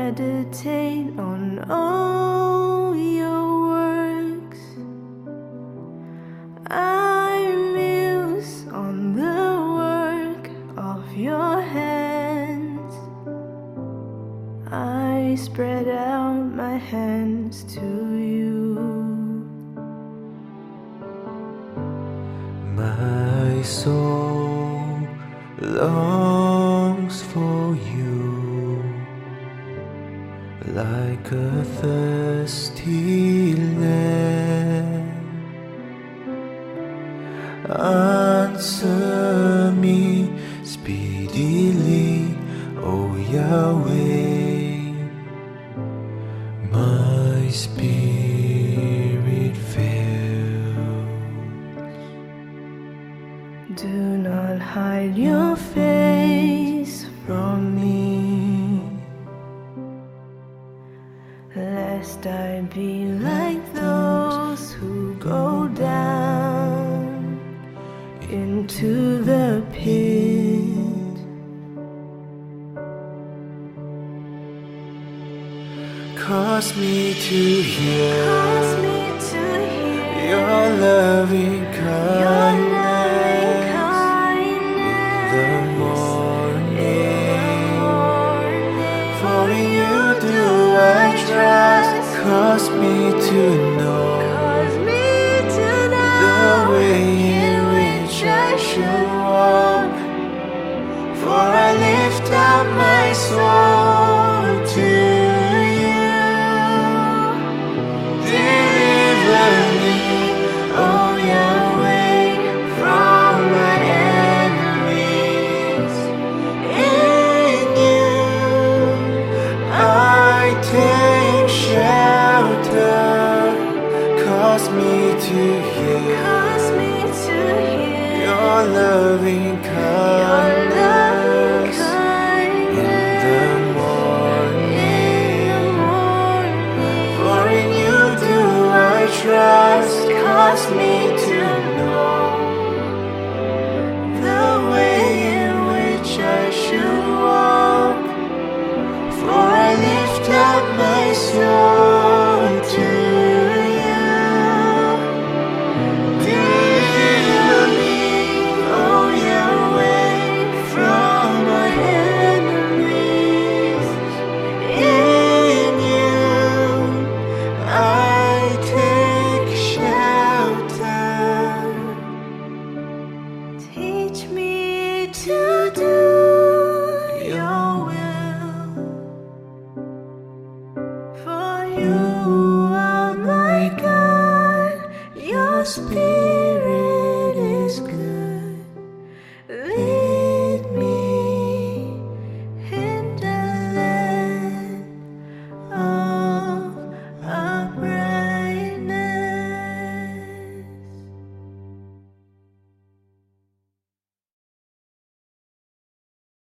meditate on all your works. I muse on the work of your hands. I spread out my hands to you. My soul longs for you like a thirsty land. Answer me speedily, O Yahweh. My spirit fails. Do not hide your face from me, lest I be like those who go down into the pit. Cause me to hear your loving kindness in the morning. For in you do I trust. Cause me to know the way in which I should walk. For I lift up my soul to you. Deliver me, O Yahweh, from my enemies. In you I take shelter. Cause me to hear your loving kindness in the morning. For in you do I trust. Cause me to know the way in which I should walk. For I lift up my soul